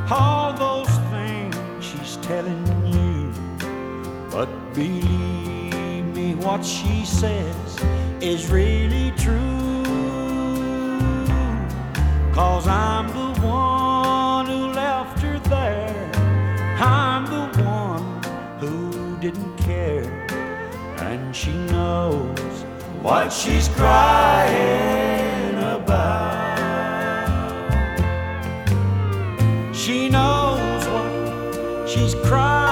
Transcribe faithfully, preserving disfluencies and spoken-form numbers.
all those things she's telling you. But believe me, what she says is really true. 'Cause I'm the one who left her there. I'm the one who didn't care. And she knows what she's crying about. She knows what she's crying